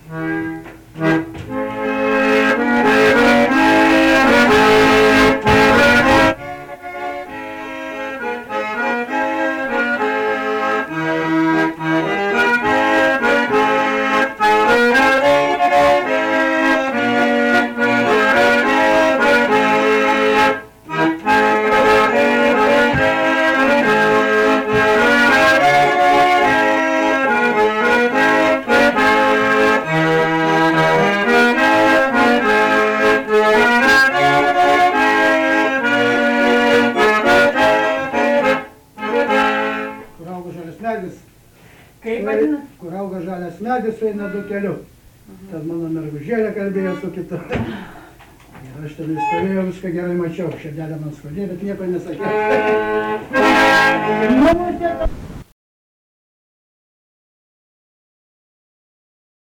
Kaip vadina? Kur auga žalias medis, eina du keliu. Tad mano mergužėlė kalbėjo su kitu. Ir aš ten stovėjau, viską gerai mačiau. Širdelė man skaudė, bet nieko nesakiau.